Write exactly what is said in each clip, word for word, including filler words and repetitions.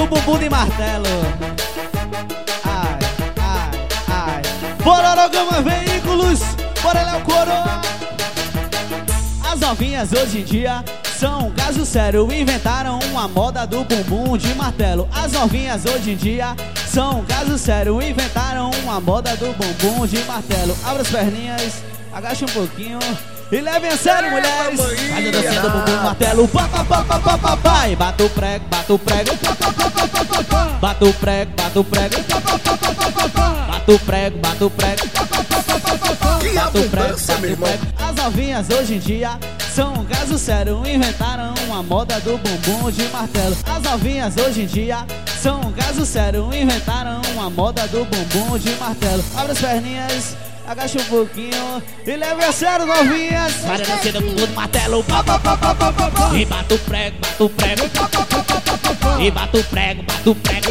bumbum de martelo. Ai, ai, ai. Bororogama Veículos, bora Léo Coroa. As novinhas hoje em dia são um caso sério, inventaram uma moda do bumbum de martelo. As novinhas hoje em dia são um caso sério, inventaram uma moda do bumbum de martelo. Abra as perninhas, agacha um pouquinho e levem a sério, mulheres. Faz a dancinha do bumbum martelo. Pá, pá, pá, pá, pá, pá, pá. E bata o prego, bata o prego. Bata o prego, bata o prego. Bata o prego, bata o prego. Bata o prego, bata o prego. As novinhas hoje em dia são um caso sério, inventaram uma moda do bumbum de martelo. As novinhas hoje em dia são um caso sério, inventaram uma moda do bumbum de martelo. Abre as perninhas, agacha um pouquinho e leve a sério, novinhas. Faz a dancinha do bumbum de martelo. Pá, pá, pá, pá, pá, pá, pá. E bata o prego, bata o prego. E bata o prego, bata o prego.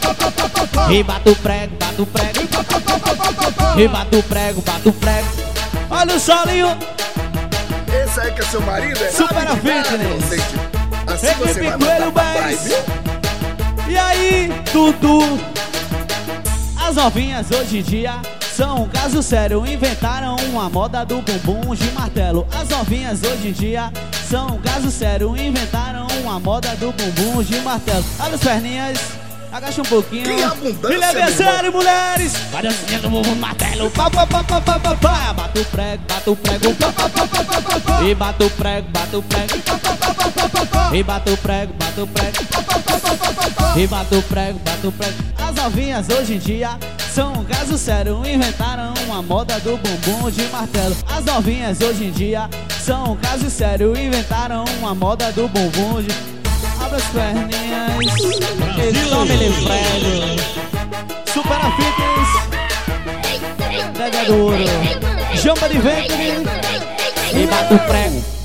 E bata o prego, bata o prego. E bata o prego, bata o prego. Olha o solinho. Esse aí que é seu marido, é? Super Fitness. Assim você vai Coelho mais. E aí, Dudu? As novinhas hoje em dia são um caso sério, inventaram uma moda do bumbum de martelo. As novinhas hoje em dia são um caso sério, inventaram uma moda do bumbum de martelo. Abre as perninhas, agacha um pouquinho e leve a sério, mulheres. Vai dancinha do bumbum de martelo. Pá, pá, pá, pá, pá, pá, pá. Bata o prego, bata o prego. Pá, pá, pá, pá, pá, pá, pá. E bata o prego, bata o prego. Pá, pá, pá, pá, pá, pá, pá. E bata o prego, bata o prego. Pá, pá, pá, pá, pá, pá. E bata o prego, bata o prego. As novinhas hoje em dia são um caso sério, inventaram uma moda do bumbum de martelo. As novinhas hoje em dia são um caso sério, inventaram uma moda do bumbum de... Abra as perninhas e tome-lhe Fred. Super Fitness, Dega Duro, Jamba de Ventre e bata o prego.